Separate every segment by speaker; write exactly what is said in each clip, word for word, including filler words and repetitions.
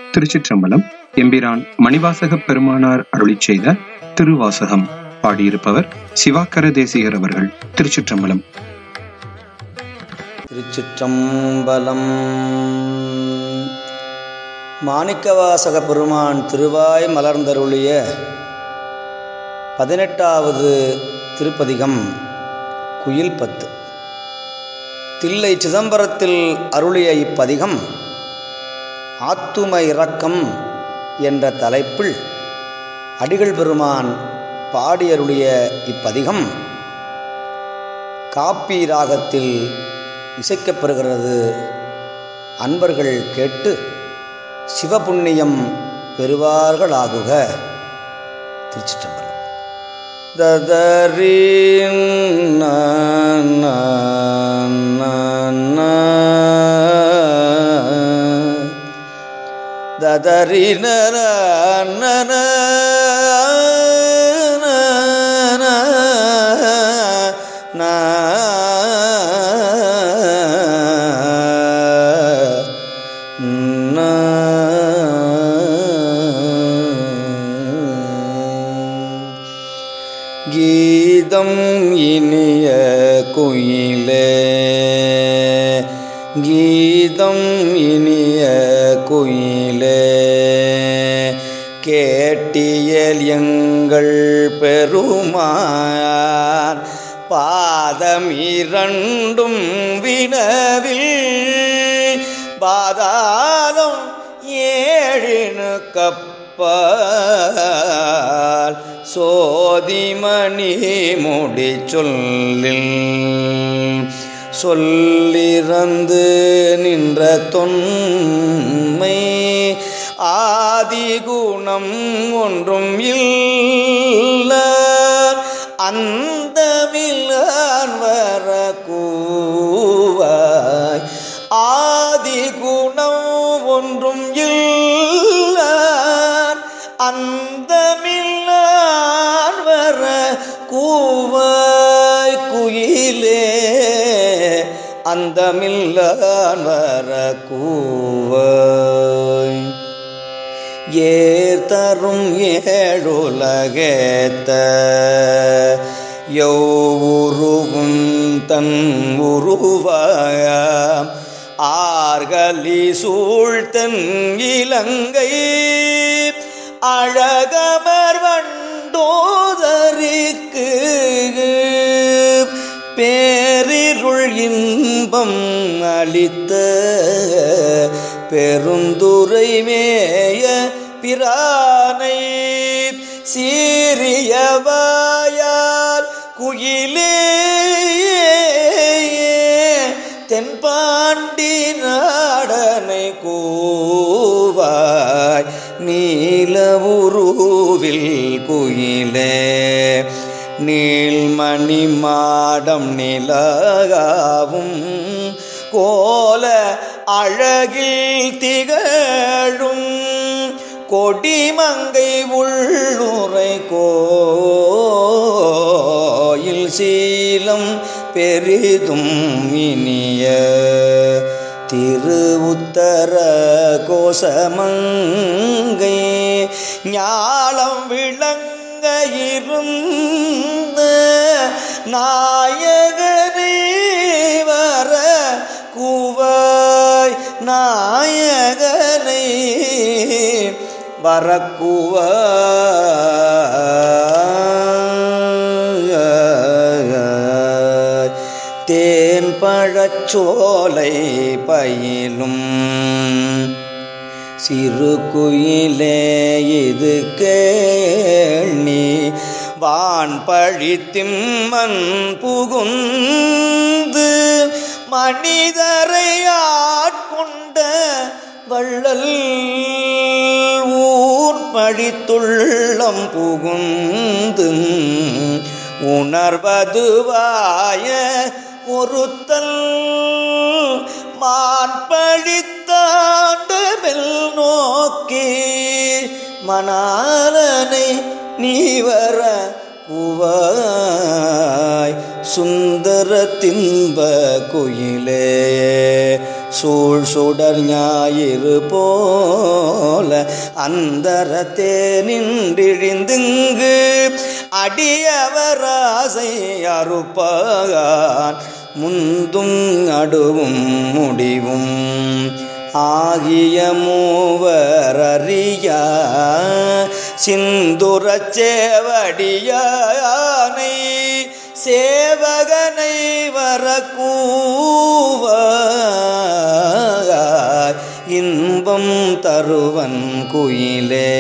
Speaker 1: திருச்சிற்றம்பலம். எம்பிரான் மணிவாசக பெருமானார் அருளிச் செய்த திருவாசகம். பாடியிருப்பவர் சிவாக்கர தேசிகர் அவர்கள். திருச்சிற்றம்பலம்.
Speaker 2: திருச்சிற்றம்பலம். மாணிக்கவாசக பெருமான் திருவாய் மலர்ந்தருளிய பதினெட்டாவது திருப்பதிகம் குயில் பத்து. தில்லை சிதம்பரத்தில் அருளிய இப்பதிகம் ஆத்தும இரக்கம் என்ற தலைப்பில் அடிகள் பெருமான் பாடியருளிய இப்பதிகம் காப்பி ராகத்தில் இசைக்கப்பெறுகிறது. அன்பர்கள் கேட்டு சிவபுண்ணியம் பெறுவார்களாகுக. திருச்சிற்றம்பலம். ததரீன் ததரீன கீதம் இனிய குயிலே, கீதம் இனிய குயிலே, கேட்டியல் எங்கள் பெருமான் பாதம் இரண்டும் வினவில் பாதாளம் ஏழினு கப்பால் சோதிமணி முடி சொல்லில் சொல்லிறந்து நின்ற தொன்மை ஆதிகுணம் ஒன்றும் இல்ல அந்தமில்லான் வர கூவாய் ஆதிகுணம் ஒன்றும் இல்ல அந்தமில்லான் வர கூவாய் குயிலே, அந்தமில்லான் வர கூவாய். ஏத்தரும் ஏழுலகேத்த யௌவுருவும் தன் உருவாய ஆர்கலி சூழ்த்தன் இலங்கை அழகமர் வண்டோதரிக்கு பேரிருள் இன்பம் அளித்த பெருந்துரை மேய பிரானை சீரியவாயால் குயிலே தென்பாண்டி நாடனை கூவாய் நீல உருவில் குயிலே, நீள்மணி மாடம் நிலகாவும் கோல அழகில் திகழும் கொடிமங்கை உள்ளுரை கோயில் சீலம் பெரிதும் இனிய திரு உத்தர கோசமங்கை ஞாலம் விளங்க இருந்த நாயகனே வர கூவாய் நாயகனை வரக்கூவாய். தேன் பழச்சோலை பயிலும் சிறு குயிலே இது கேள்வி வான் பழித்திம்மன் புகுந்து மனிதரை ஆட்கொண்ட வள்ளல் ஊர் பழித்துள்ளம் புகுந்து உணர்வதுவாய ஒருத்தல் மான் பழித்தாண்ட மெல் நோக்கி மணாலனை நீ வர கூவாய் சுந்தர தின்ப குயிலே சூழ் சுடர் ஞாயிறு போல அந்தரத்தே நின்றிழிந்துங்கு அடியவராசை அறுப்பான் முந்தும் அடுவும் முடிவும் ஆகிய மூவரறியா சிந்துரச் சேவடியானை சேவகனை வரக்கூவ இன்பம் தருவன் குயிலே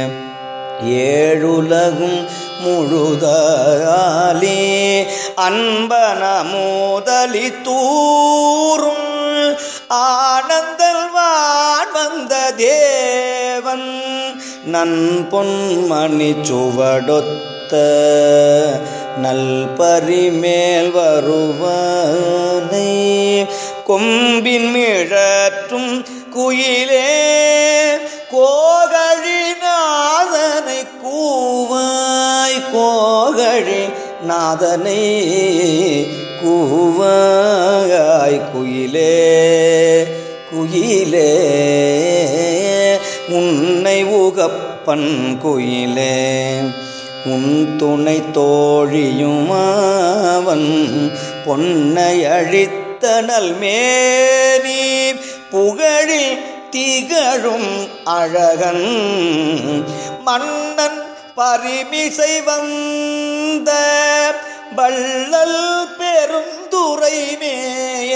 Speaker 2: ஏழுலகும் முழுதாலே அன்பன மூதலி தூரும் ஆனந்தல் வான் வந்த தேவன் நன் பொன்மணி சுவடொத்த நல் பரிமேல் வருவனை கொம்பின் மிழற்றும் குயிலே கோகழி நாதனை கூவாய் கோகழி நாதனை கூவாய் குயிலே குயிலே உன்னை உகப்பன் குயிலே உன் துணை தோழியுமாவன் பொன்னை அழித்த நல்மேனி புகழில் திகழும் அழகன் மன்னன் பரிமிசை வந்த வள்ளல் பெருந்துரை மேய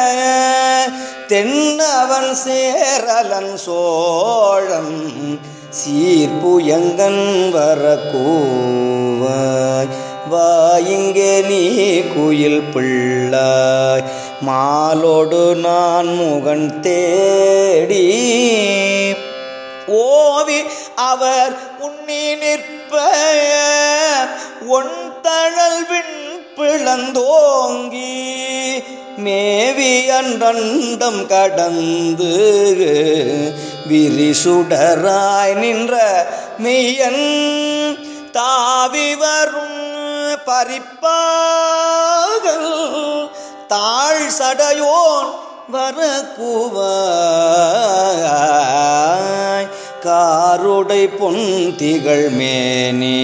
Speaker 2: தென்னவன் சேரலன் சோழன் சீர்புயங்கன் வரக்கூவாய் வாயிங்கே நீ குயில் பிள்ளாய் மாலோடு நான் முகன் தேடி ஓவி அவர் உன்னி நிற்ப ஒன் தழல் விண் பிளந்தோங்கி மேவி அன்றண்டம் கடந்து விரிசுடராய் நின்ற மெய்யன் தாவி வரும் பரிப்பாகல் தாழ் சடையோன் வரக்கூவாய் காருடை பொன் திகழ் மேனி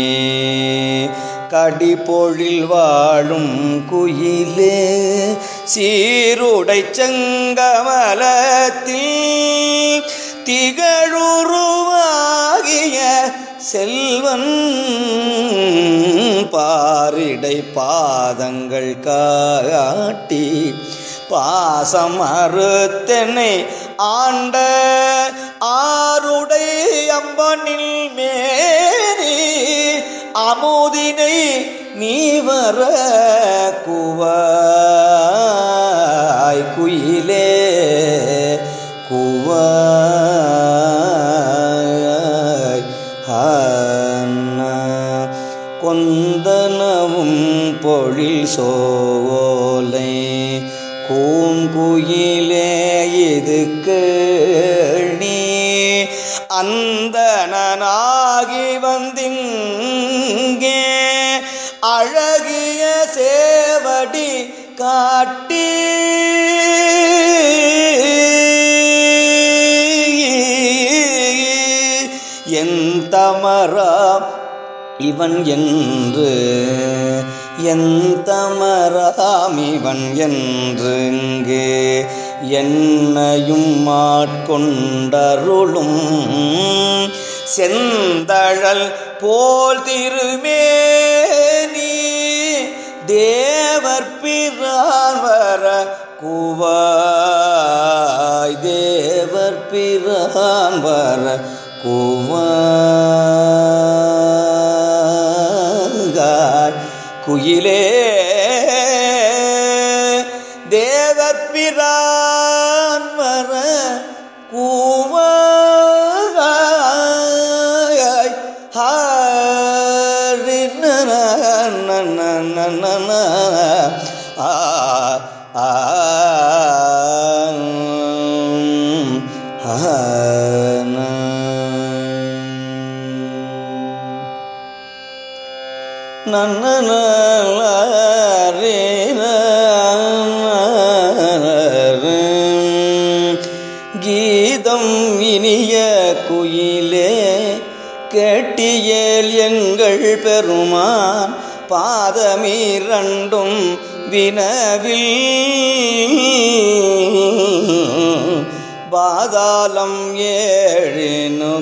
Speaker 2: கடிபொழில் வாழும் குயிலே சீருடை செங்கமலத்தில் திகழுருவாகிய செல்வன் பாரிடை பாதங்கள் காட்டி பாசம் அறுத்தனை ஆண்ட ஆருடை அம்பனில் மேரி அமுதினை நீ வர குவாய் குயிலே குவாய் கொந்தனவும் பொழில் சோலை பூங்குயிலே இது கேணி அந்தனாகி வந்திங்கே அழகிய சேவடி காட்டி என் தமரா இவன் என்று என் தமராம் இவன் என்று இங்கே என்னையும் மாட்கொண்டருளும் செந்தழல் போல் திருமேனி தேவர் பிரான் வர குவாய் தேவர் பிரான் வர குவாய் குயிலே தேவர் பிரான் வர கூவாய் ஹரி நன ஆ ஆ கீதம் இனிய குயிலே கேட்டியேல் எங்கள் பெருமான் பாதமிரண்டும் வினவில் பாதாளம் ஏழினு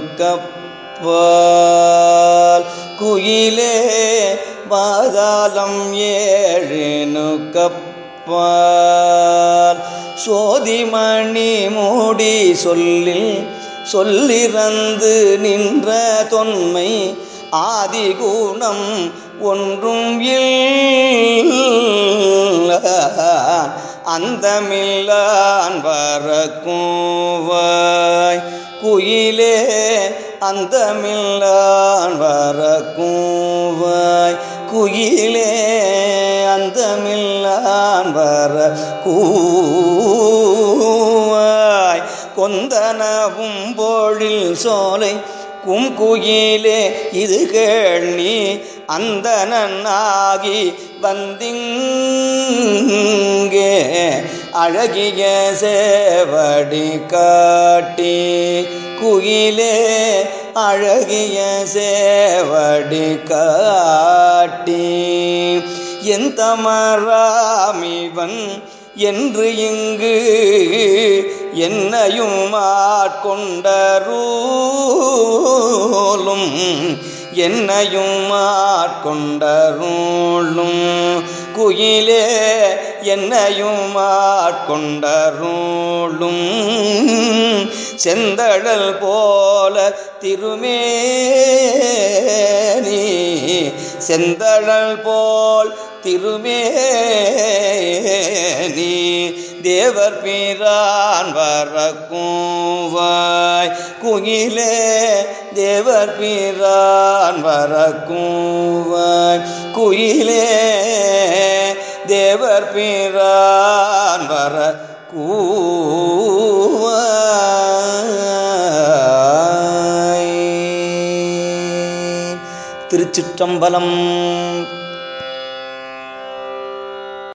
Speaker 2: கப்பால் குயிலே பாதாளம் ஏழினு கப்பால் சோதிமணி மூடி சொல்லில் சொல்லிறந்து நின்ற தொன்மை ஆதிகுணம் ஒன்றும் இல்ல அந்தமில்லான் வரக்கூவாய் குயிலே அந்தமில்லான் வரக்கூவாய் குயிலே அந்தமில்லான் வரக்கூவாய் கொந்தனவும் பொழில் சோலை கும்குயிலே இது கேள்வி அந்தனாகி வந்திங்கே அழகிய சேவடி காட்டி குயிலே அழகிய சேவடி காட்டி எந்த மராமிவன் என்று இங்கு என்னையும் ஆட்கொண்டருளும் என்னையும் ஆட்கொண்டருளும் குயிலே என்னையும் ஆட்கொண்டருளும் செந்தழல் போல திருமேனி செந்தழல் போல் திருமேனி தேவர் பிரான் வரக்கூவாய் குயிலே தேவர் பிரான் வரக்கூவாய் குயிலே தேவர் பிரான் வரக்கூவாய். திருச்சிற்றம்பலம்.